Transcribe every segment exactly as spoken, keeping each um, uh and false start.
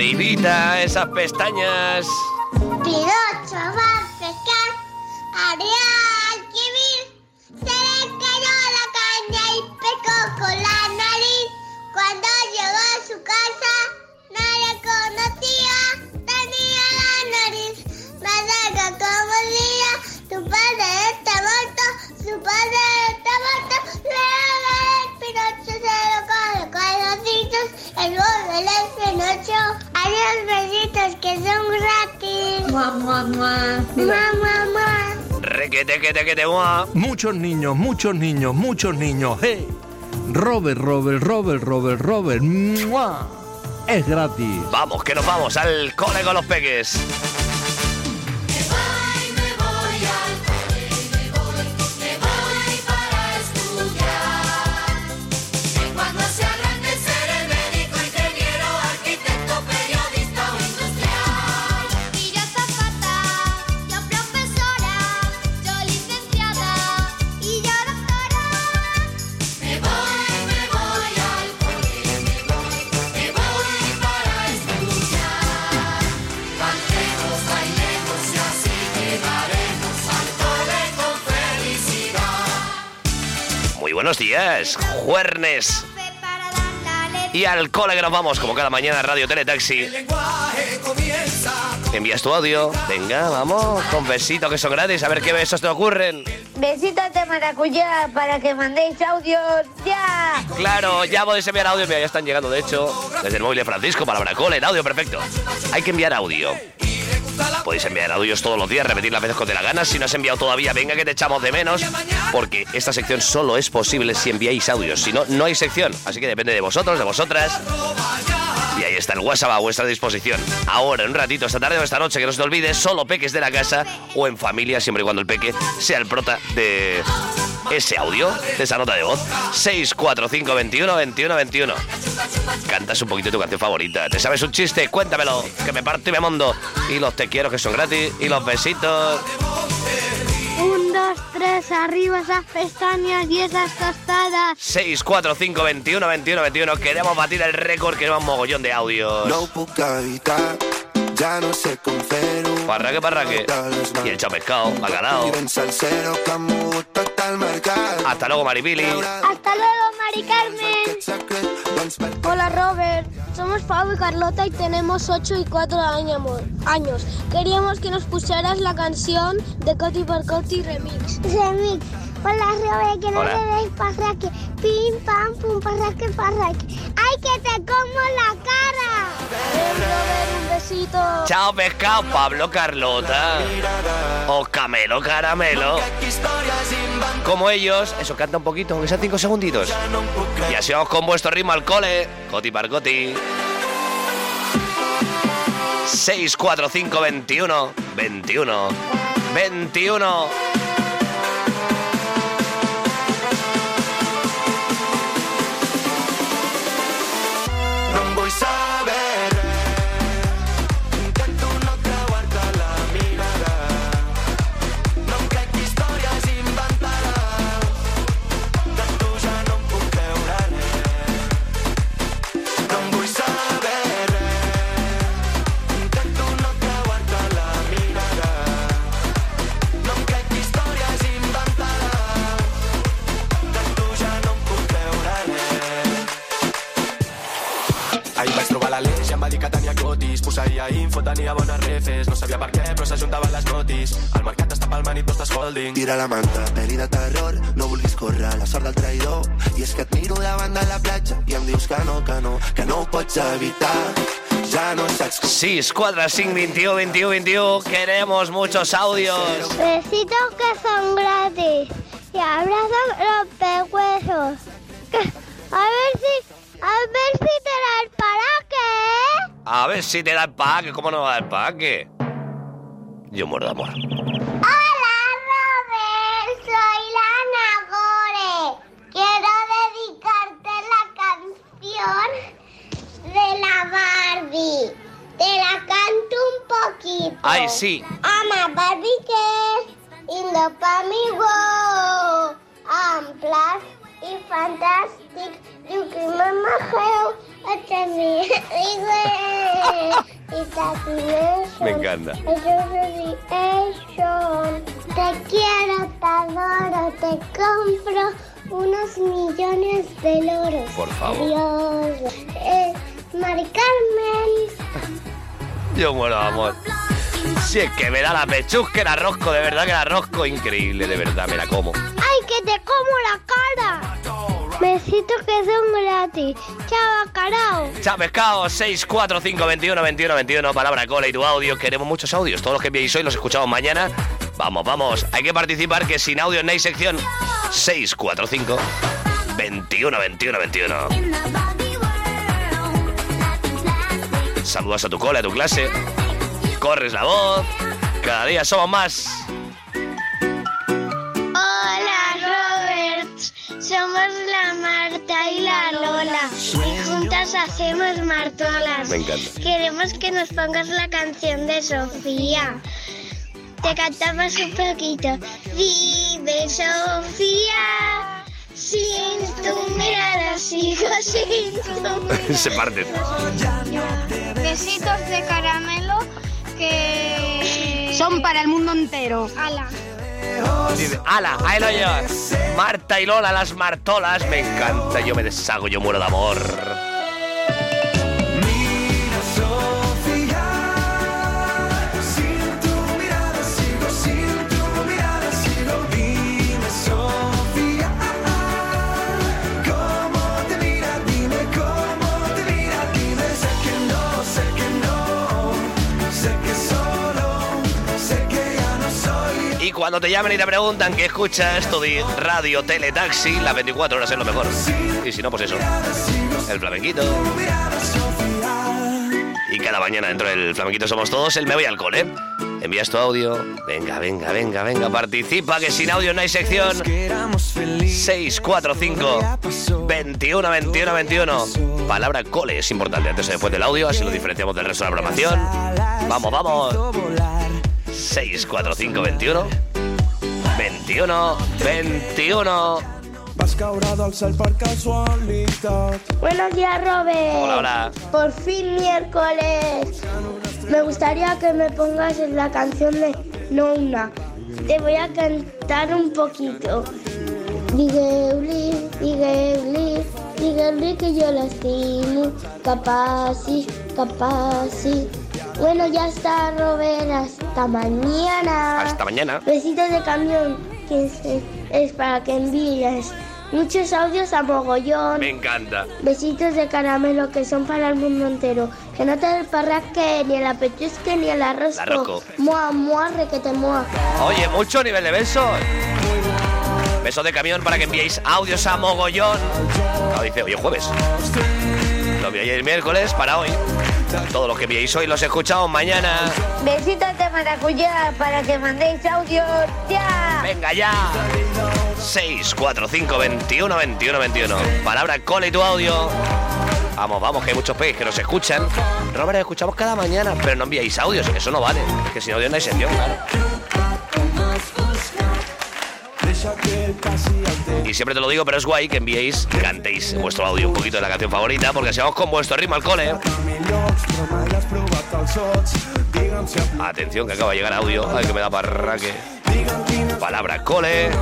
arribita esas pestañas. Pinocho va a pescar, haría alquimir, se le cayó la caña y pescó con la nariz. Cuando llegó a su casa, no le conocía, tenía la nariz más larga como el día. Tu padre está muerto, su padre está muerto, luego el Pinocho se lo come con los dientes, el borde del Pinocho. Adiós, besitos que son gratis. Mua, mua, mua. Mua, mua, mua. Requete, que te, que te, mua. Muchos niños, muchos niños, muchos niños. ¡Hey! Robert, Robert, Robert, Robert, Robert. ¡Mua! Es gratis. Vamos, que nos vamos al cole con los peques. Buenos días, juernes. Y al cole que nos vamos, como cada mañana, Radio Teletaxi. Envías tu audio. Venga, vamos, con besitos que son gratis. A ver qué besos te ocurren. Besitos de maracuyá para que mandéis audios ya. Claro, ya podéis enviar audio. Mira, ya están llegando, de hecho, desde el móvil de Francisco, palabra cole, en audio, perfecto. Hay que enviar audio. Podéis enviar audios todos los días, repetir las veces que te la ganas. Si no has enviado todavía, venga que te echamos de menos, porque esta sección solo es posible si enviáis audios. Si no, no hay sección. Así que depende de vosotros, de vosotras. Y ahí está el WhatsApp a vuestra disposición. Ahora, en un ratito, esta tarde o esta noche, que no se te olvide, solo peques de la casa o en familia, siempre y cuando el peque sea el prota de ese audio, de esa nota de voz. seis cuatro cinco veintiuno veintiuno veintiuno. Cantas un poquito tu canción favorita. ¿Te sabes un chiste? Cuéntamelo, que me parto y me mondo. Y los te quiero que son gratis. Y los besitos. Un, dos, tres, arriba esas pestañas y esas tostadas. seis cuatro cinco veintiuno veintiuno veintiuno. Queremos batir el récord, queremos un mogollón de audios. No puc evitar, ja no sé com fer-ho. Parraque, parraque. Y el chapescao, bacalao. Hasta luego, Maripili. Hasta luego, Mari Carmen. Hola, Robert. Somos Pau y Carlota y tenemos ocho y cuatro años. Queríamos que nos pusieras la canción de Coti por Coti Remix. Remix. Hola, Robert, que no Hola. le deis parraque. Pim, pam, pum, parraque, parraque. ¡Ay, que te como la cara! Ven, Robert, un besito. Chao, pescado, Pablo, Carlota. O Camelo, Caramelo. Como ellos, eso, canta un poquito, aunque sean cinco segunditos. Y así vamos con vuestro ritmo al cole. Coti Parcoti. seis cuatro cinco veintiuno veintiuno veintiuno. Posaria info, tenia bones refes. No sabia per què, però s'ajuntaven les notis. Al mercat està palmant i tu estàs holding. Tira la manta, pel·li de terror. No vulguis córrer la sort del traïdor. I és que et miro davant de la platja i em dius que no, que no, que no ho pots evitar. Ja no saps com... seis cuatro cinco veintiuno veintiuno veintiuno. Queremos muchos audios. Besitos que son gratis. Y abrazos los pecuesos. A ver si... A ver si te da el paraque. A ver si te da el paque. ¿Cómo no va a dar el paque? Yo muero de amor. Hola, Robert. Soy Lana Gore. Quiero dedicarte la canción de la Barbie. Te la canto un poquito. Ay, sí. I'm a Barbie girl in the Pammy world. I'm plastic, fantastic. You can make my hair a Imagination. Me encanta. Association. Te quiero, te adoro, te compro unos millones de loros. Por favor. Adiós. Eh, Mari Carmen. Yo muero de amor. Si es que me da la pechusca, el arrosco, de verdad que el arrosco increíble, de verdad, me la como. ¡Ay, que te como la cara! Besitos que son gratis. Chao, bacalao. Chao, pescado. seis cuatro cinco veintiuno veintiuno veintiuno. Palabra cola y tu audio. Queremos muchos audios. Todos los que enviéis hoy los escuchamos mañana. Vamos, vamos. Hay que participar, que sin audio no hay sección. seis cuatro cinco veintiuno veintiuno veintiuno. Saludas a tu cole, a tu clase. Corres la voz. Cada día somos más. Hola, Robert. Somos la Marta y la Lola. Y juntas hacemos martolas. Me encanta. Queremos que nos pongas la canción de Sofía. Te cantamos un poquito. Vive Sofía. Sin tu mirada sigo sin tu mirada. Se parten. Besitos de caramelo que Son para el mundo entero. ala. Dice, ala, ahí lo llevas. Marta y Lola, las martolas. Me encanta, yo me deshago, yo muero de amor. Y cuando te llamen y te preguntan qué escuchas, tú di Radio Teletaxi, las veinticuatro horas es lo mejor. Y si no, pues eso, el flamenquito. Y cada mañana dentro del flamenquito somos todos el Me Voy al Cole. Envías tu audio, venga, venga, venga, venga, participa, que sin audio no hay sección. seis cuatro cinco veintiuno veintiuno veintiuno. Palabra cole es importante antes o después del audio, así lo diferenciamos del resto de la programación. Vamos, vamos. seis cuatro cinco veintiuno veintiuno veintiuno. Buenos días, Robert. Hola, hola. Por fin miércoles. Me gustaría que me pongas la canción de Nouna. Te voy a cantar un poquito. Digueuli, digueuli, digueuli que yo la estimo. Capasi, capasi. Bueno, ya está, Robert. Hasta mañana. Hasta mañana. Besitos de camión, que es, es para que envíes muchos audios a mogollón. Me encanta. Besitos de caramelo, que son para el mundo entero. Que no te desparrasque ni el apetuzque ni el arrosco. El arrosco. Mua, mua, requete, mua. Oye, mucho nivel de besos. Besos de camión para que enviéis audios a mogollón. Claro, dice, hoy es jueves. Lo enviáis el miércoles para hoy. Todos los que enviéis hoy los escuchamos mañana. Besitos de maracuyá para que mandéis audio ya. Venga ya. seis cuatro cinco veintiuno veintiuno veintiuno. Palabra cole y tu audio. Vamos, vamos, que hay muchos peques que nos escuchan. Robert, escuchamos cada mañana, pero no enviáis audios, eso no vale. Es que sin audio no hay sección, claro. Y siempre te lo digo, pero es guay que enviéis, cantéis vuestro audio un poquito de la canción favorita, porque si vamos con vuestro ritmo al cole. Atención, que acaba de llegar audio. Ay, que me da parraque. Palabra cole.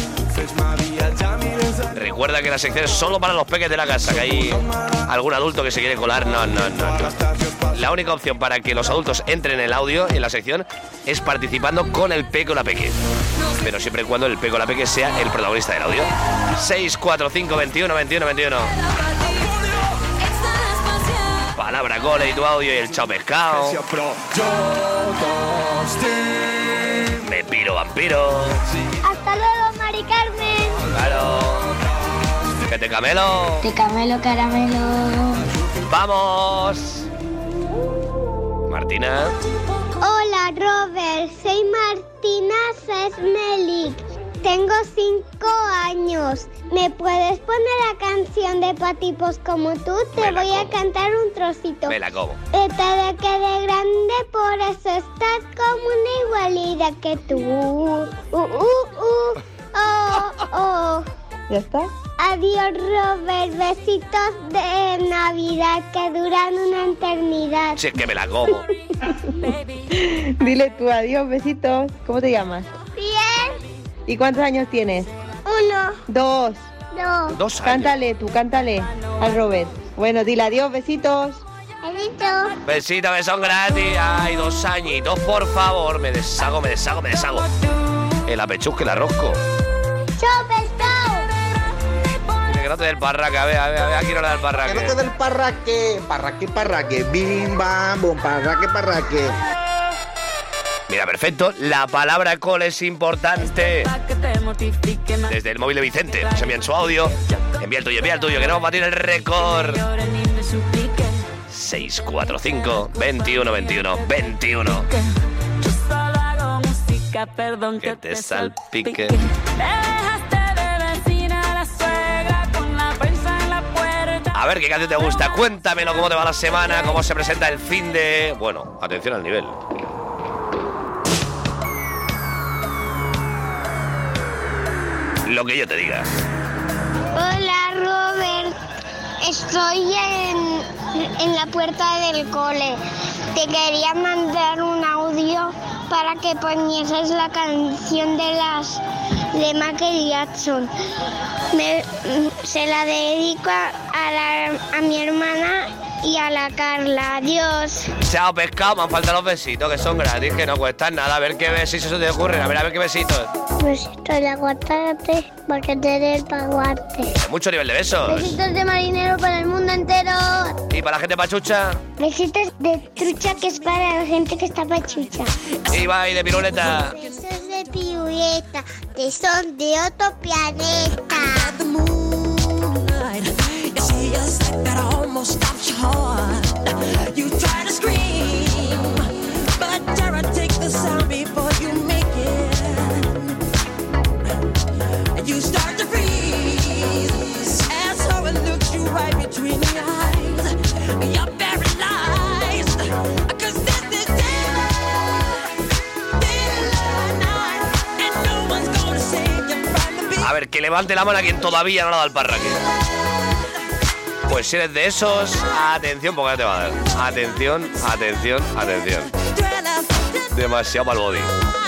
Recuerda que la sección es solo para los peques de la casa, que hay algún adulto que se quiere colar. No, no, no, no. La única opción para que los adultos entren en el audio, en la sección, es participando con el peque o la peque. Pero siempre y cuando el peque o la peque sea el protagonista del audio. seis cuatro cinco veintiuno veintiuno veintiuno. Palabra cole y tu audio y el chao pescado. Me piro vampiro. Hasta luego, Mari Carmen. Claro. Que te camelo. Te camelo, caramelo. ¡Vamos! Martina. Hola, Robert. Soy Martina Sesmelik. Tengo cinco años. ¿Me puedes poner la canción de Patipos como tú? Te voy a cantar un trocito. Me la como. Te de que de grande, por eso estás como una igualida que tú. Uh, uh, uh, oh, oh. ¿Ya está? Adiós, Robert. Besitos de Navidad que duran una eternidad. Si es que me la como. Dile tú adiós, besitos. ¿Cómo te llamas? Bien. ¿Y cuántos años tienes? Uno. Dos. Dos. Dos años. Cántale tú, cántale al Robert. Bueno, dile adiós, besitos. Besitos. Besitos que son gratis. Ay, dos añitos, por favor. Me deshago, me deshago, me deshago. El apechusque, el arrosco. Chao, pescado. Que no te dé el parraque, a ver, a ver, a ver, aquí no le da el parraque. Que no te dé el parraque, parraque, parraque, bim, bam, bum, parraque, parraque. Mira, perfecto. La palabra cole es importante. Desde el móvil de Vicente. Nos envían su audio. Envía el tuyo, envía el tuyo. Queremos batir el récord. seis cuatro cinco, veintiuno, veintiuno, veintiuno. Que te salpique. A ver, ¿qué canción te gusta? Cuéntamelo, cómo te va la semana, cómo se presenta el fin de... Bueno, atención al nivel. Lo que yo te diga. Hola, Robert. Estoy en, en la puerta del cole. Te quería mandar un audio para que ponieses la canción de las de Michael Jackson. Me, se la dedico a, a, la, a mi hermana y a la Carla. Adiós. Chao, pescado. Me han faltado los besitos, que son gratis, que no cuestan nada. A ver qué besitos se te ocurren. A ver, a ver qué besitos. Besitos de aguacate para que te dé el paguate. Mucho nivel de besos. Besitos de marinero para el mundo entero. Y para la gente pachucha. Besitos de trucha, que es para la gente que está pachucha. Y va y de piruleta. Besos de piruleta, que son de otro planeta. A ver, que levante la mano a quien todavía no le ha dado el parraque. Pues si eres de esos, atención, porque ya te va a dar. Atención, atención, atención. Demasiado mal body.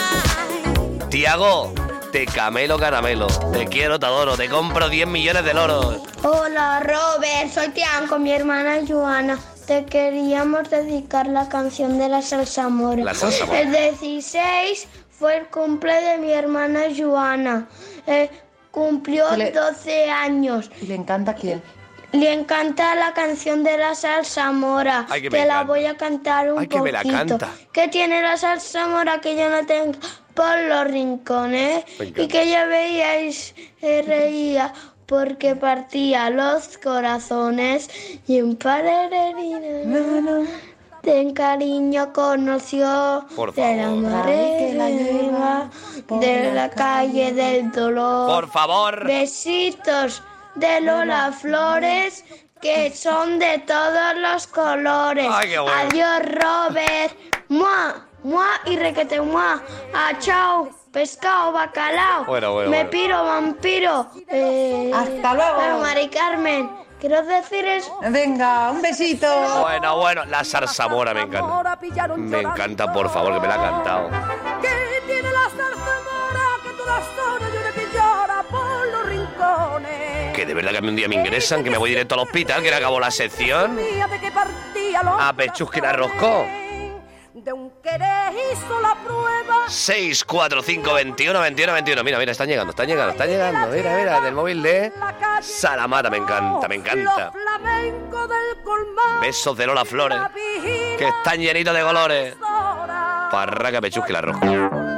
Tiago, te camelo caramelo. Te quiero, te adoro. Te compro diez millones de loros. Hola, Robert. Soy Tian con mi hermana Joana. Te queríamos dedicar la canción de la salsa mora. La salsa mora. El dieciséis fue el cumple de mi hermana Joana. Eh, cumplió Le- doce años. ¿Y le encanta quién? Le encanta la canción de la salsa mora. Ay, que me Te la encanta. voy a cantar un Ay, que me la poquito. canta. ¿Qué tiene la salsa mora que yo no tengo por los rincones? Me encanta. Y que ya veíais, eh, reía porque partía los corazones y un parererina. De cariño conoció Por de la favor. marena, de la calle del dolor. Por favor. Besitos de Lola Flores, que son de todos los colores. Ay, qué bueno. Adiós, Robert. Mua, mua y requete mua. Ah, chao, pescado, bacalao. Bueno, bueno, Me bueno. piro, vampiro. Eh, Hasta luego. Pero, Mari Carmen, quiero decir es... Venga, un besito. Bueno, bueno, la zarzamora me encanta. Me encanta, por favor, que me la ha cantado. Que tiene la zarzamora que toda zona llora que llora por los rincones. Que de verdad que a mí un día me ingresan, que me voy directo al hospital, que le acabo la sección. Día de que partía los A pechusque la roscó. de un querer hizo la prueba. seis cuatro cinco, veintiuno, veintiuno, veintiuno. Mira, mira, están llegando, están llegando, están llegando. Mira, mira, del móvil de Salamata, me encanta, me encanta. Los flamencos del colmado. Besos de Lola Flores, que están llenitos de colores. Parraca, pechusque la rosca.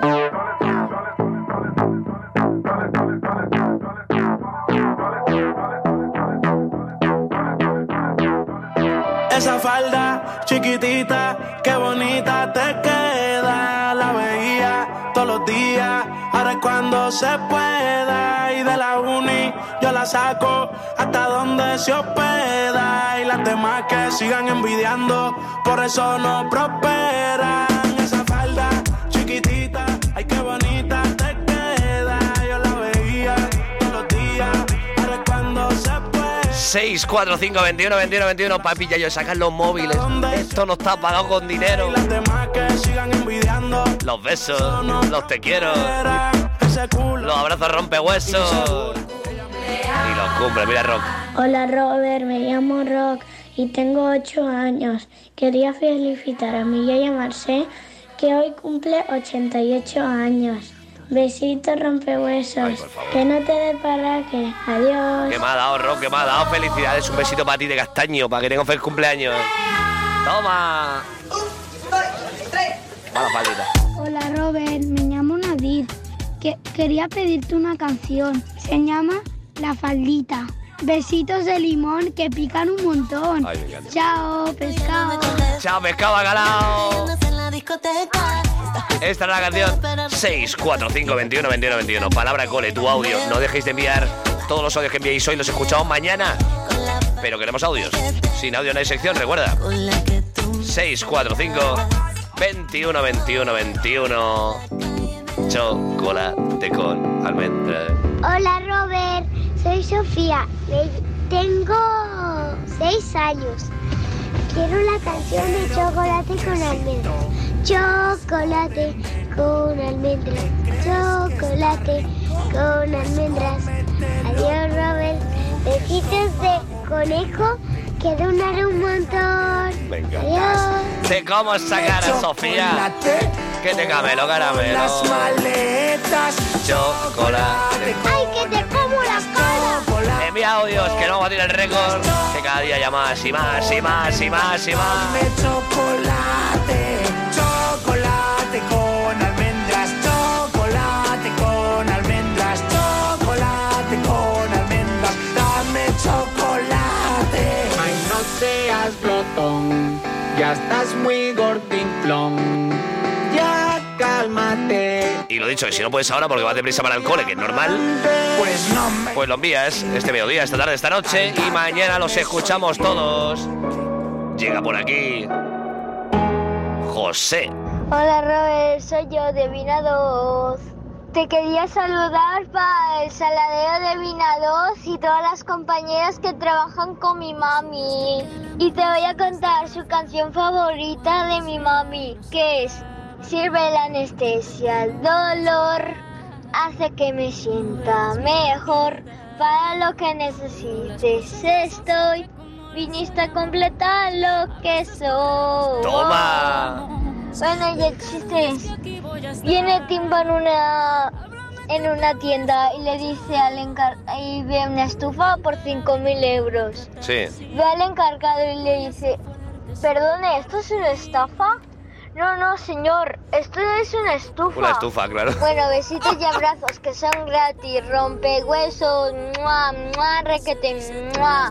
Esa falda chiquitita, qué bonita te queda. La veía todos los días, ahora es cuando se pueda. Y de la uni yo la saco hasta donde se hospeda. Y las demás que sigan envidiando, por eso no prosperan. Esa falda chiquitita, ay qué bonita te queda. Yo la veía todos los días, ahora es cuando se pueda. seis cuatro cinco veintiuno veintiuno veintiuno. Papi, ya yo sacan los móviles. Esto no está pagado con dinero. Los besos, los te quiero, los abrazos rompehuesos y los cumples. Mira, Rock. Hola, Robert, me llamo Rock y tengo ocho años. Quería felicitar a mi yaya Marcé, que hoy cumple ochenta y ocho años. Besitos, rompehuesos. Ay, que no te dé paraque. Adiós. Que me ha dado, Rock, que me ha dado. Felicidades, un besito para ti de castaño, para que tengas feliz cumpleaños. Toma. Un, dos, tres. Mala palita. Hola, Robert, me llamo Nadir. Que quería pedirte una canción. Se llama La Faldita. Besitos de limón que pican un montón. Ay, me encanta. Chao, pescado. Chao, pescado bacalao. Esta es la canción. Seis cuatro cinco veintiuno veintiuno veintiuno. Palabra cole, tu audio. No dejéis de enviar todos los audios que enviéis hoy. Los escuchamos mañana. Pero queremos audios. Sin audio no hay sección, recuerda. Seis cuatro cinco veintiuno veintiuno veintiuno. Chocolate con almendras. Hola, Robert. Soy Sofía. Tengo seis años. Quiero la canción de Chocolate con almendras. Chocolate con almendras. Chocolate con almendras. Adiós, Robert. Besitos de conejo que donan un montón. Venga. Adiós. Te como esa cara, Sofía. Que te camelo, caramelo. Las maletas. Chocolate. Ay, que te como la cara. Envía audios, que no vamos a tirar el récord. Que cada día ya más y más y más y más y más. Dame chocolate, chocolate con almendras, chocolate con almendras, chocolate con almendras. Dame chocolate. Ay, no seas glotón, ya estás muy gordinflón. Ya cálmate. Y lo dicho, que si no puedes ahora porque vas deprisa para el cole, que es normal, pues no me... pues lo envías este mediodía, esta tarde, esta noche, y mañana los escuchamos todos. Llega por aquí José. Hola, Robert, soy yo de Vinadoz. Te quería saludar para el saladero de Vinadoz y todas las compañeras que trabajan con mi mami. Y te voy a contar su canción favorita de mi mami, que es Sirve la anestesia al dolor, hace que me sienta mejor. Para lo que necesites estoy, viniste a completar lo que soy. ¡Toma! Bueno, y el chiste es, viene Timba en una, en una tienda y le dice al encargado, y ve una estufa por cinco mil euros. Sí. Ve al encargado y le dice, perdone, ¿esto es una estafa? No, no, señor, esto es una estufa. Una estufa, claro. Bueno, besitos y abrazos que son gratis. Rompe huesos, mua, mua, requete, mua.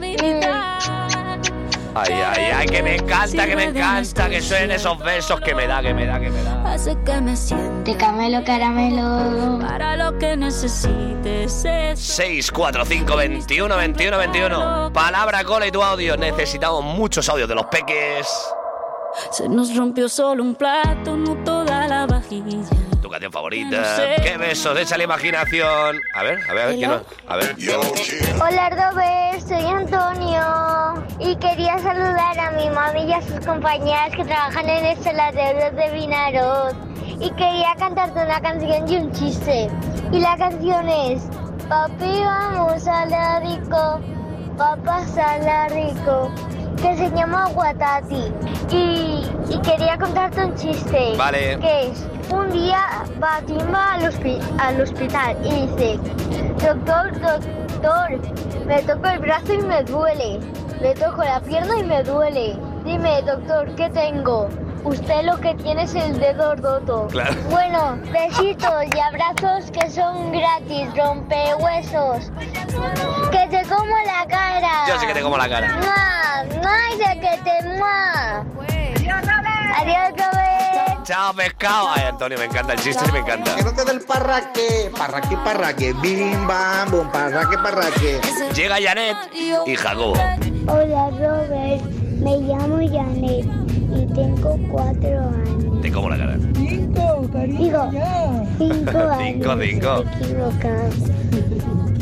Ay, ay, ay, que me encanta, que me encanta que suenen esos besos que me da, que me da, que me da. Hace que me siente camelo, caramelo. Para lo que necesites. seis cuatro cinco veintiuno veintiuno veintiuno. Palabra cola y tu audio. Necesitamos muchos audios de los peques. Se nos rompió solo un plato, no toda la vajilla. Tu canción favorita. No sé. Qué besos, echa la imaginación. A ver, a ver, a ver, ¿quién no? A ver. Hola, Robert, soy Antonio. Y quería saludar a mi mami y a sus compañeras que trabajan en el saladero de Vinaroz. Y quería cantarte una canción y un chiste. Y la canción es: papi, vamos a la rico, papá sala rico, que se llama Guatati. Y, y quería contarte un chiste. Vale. Que es, un día va Timba al, hospi- al hospital y dice: doctor, doctor, me toco el brazo y me duele. Me toco la pierna y me duele. Dime, doctor, ¿qué tengo? Usted lo que tiene es el dedo roto. Claro. Bueno, besitos y abrazos que son gratis, rompehuesos. Que te como la cara. Yo sé que te como la cara. ¡Mua! ¡Mua! ¡Que te mua! Adiós, Robert. Chao, pescado. Ay, Antonio, me encanta el chiste, sí me encanta. Que no te dé el parraque, parraque, parraque, bim, bam, bum, parraque, parraque. Llega Janet y Jacobo. Hola, Robert. Me llamo Janet y tengo cuatro años. Te como la cara. Cinco, cariño. Digo, cinco años. Cinco, cinco. Me he equivocado.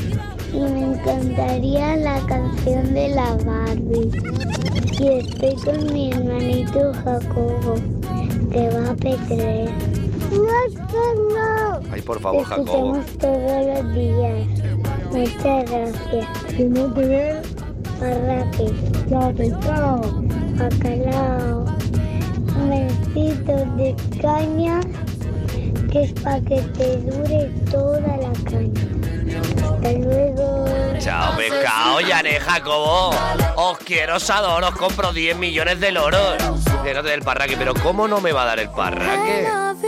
y me encantaría la canción de la Barbie. Y estoy con mi hermanito Jacobo, que va a P tres. ¡No, no! Ay, por favor, Jacobo. Escuchamos todos los días. Muchas gracias. Si no te ves, Parraque. Chao, pescado. Bacalao. Besitos de caña, que es para que te dure toda la caña. Hasta luego. Chao, pescado, Yané, Jacobo. Os quiero, os adoro, os compro diez millones de loros. Que no te dé el parraque, pero ¿cómo no me va a dar el parraque?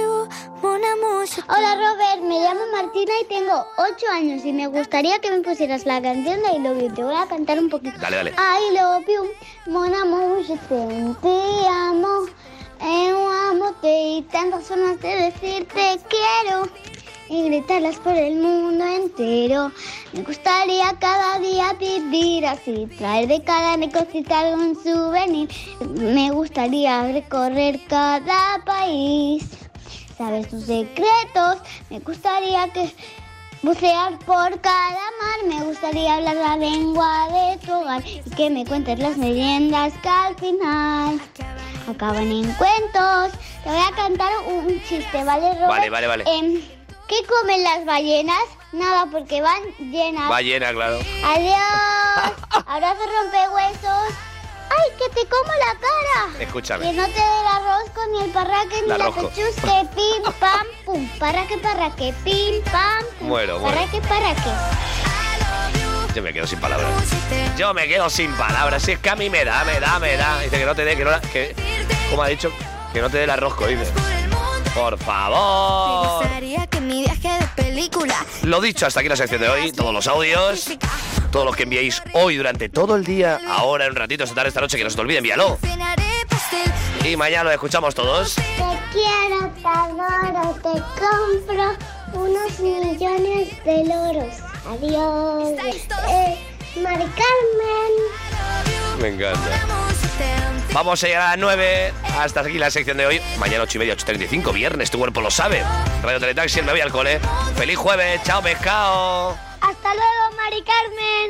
Hola Robert, me llamo Martina y tengo ocho años y me gustaría que me pusieras la canción de I Love You. Te voy a cantar un poquito. Dale, dale. I love you, mon amour, je t'aime, te amo, eu amo te y tantas formas de decirte quiero y gritarlas por el mundo entero. Me gustaría cada día vivir así, traer de cada cosita algún souvenir. Me gustaría recorrer cada país, sabes tus secretos. Me gustaría que bucear por cada mar. Me gustaría hablar la lengua de tu hogar y que me cuentes las leyendas que al final acaban en cuentos. Te voy a cantar un chiste, ¿vale, Robert? Vale, vale, vale. Eh, ¿Qué comen las ballenas? Nada, porque van llenas. Va llena, claro. Adiós. Abrazo rompehuesos. ¡Ay, que te como la cara! Escúchame. Que no te dé el arroz con el parraque ni La la rosco. pechusque. Pim, pam, pum. Parraque, parraque. Pim, pam, pum. Muero, muero. Parraque, parraque. Yo me quedo sin palabras. Yo me quedo sin palabras. Si es que a mí me da, me da, me da. Dice que no te dé, que no la... Que, ¿cómo ha dicho? Que no te dé el arrozco, dice. Por favor. Que mi viaje de película. Lo dicho, hasta aquí la sección de hoy. Todos los audios, todos los que enviéis hoy durante todo el día, ahora en un ratito, esta tarde, esta noche, que no se te olvide, envíalo. Y mañana lo escuchamos todos. Te quiero, te adoro, te compro unos millones de loros. Adiós. Eh, Mari Carmen. Me encanta. Vamos a llegar a las nueve. Hasta aquí la sección de hoy. Mañana ocho y media, ocho treinta y cinco, viernes, tu cuerpo lo sabe. Radio Teletaxi, me voy al cole. Feliz jueves, chao pescado. Hasta luego, Mari Carmen.